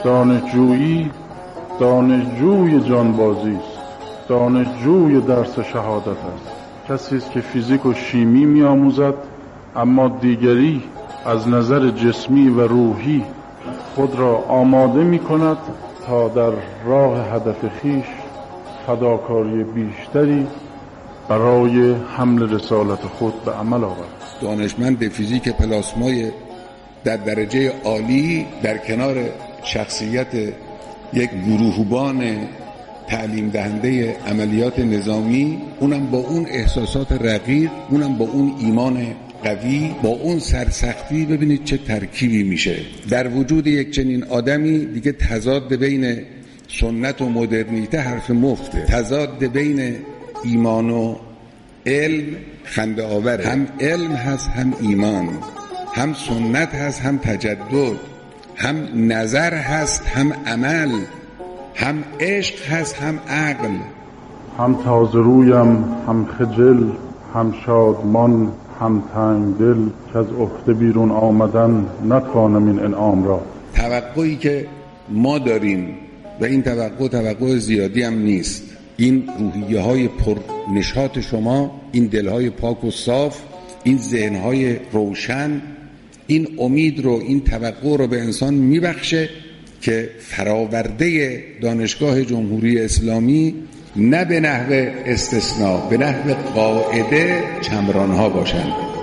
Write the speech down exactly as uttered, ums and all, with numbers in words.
دانشجویی دانشجوی جانبازی است، دانشجوی درس شهادت است. کسی است که فیزیک و شیمی می آموزد اما دیگری از نظر جسمی و روحی خود را آماده می کند تا در راه هدف خیش فداکاری بیشتری برای حمل رسالت خود به عمل آورد. دانشمند فیزیک پلاسمای در درجه عالی در کنار شخصیت یک گروهبان تعلیم دهنده عملیات نظامی، اونم با اون احساسات رقیق، اونم با اون ایمان قوی، با اون سرسختی، ببینید چه ترکیبی میشه در وجود یک چنین آدمی. دیگه تضاد بین سنت و مدرنیته حرف مفته، تضاد بین ایمان و علم خنده آوره. هم علم هست، هم ایمان، هم سنت هست، هم تجدد، هم نظر هست، هم عمل، هم عشق هست، هم عقل. هم تازه رویم، هم خجل، هم شادمان، هم تنگ دل، که از عهده بیرون آمدن نتوانم این انعام را. توقعی که ما داریم و این توقع توقع زیادی هم نیست، این روحیه های پر نشاط شما، این دلهای پاک و صاف، این ذهنهای روشن، این امید رو، این توقع رو به انسان میبخشه که فراورده دانشگاه جمهوری اسلامی نه به نحو استثناء، به نحو قاعده چمرانها باشند.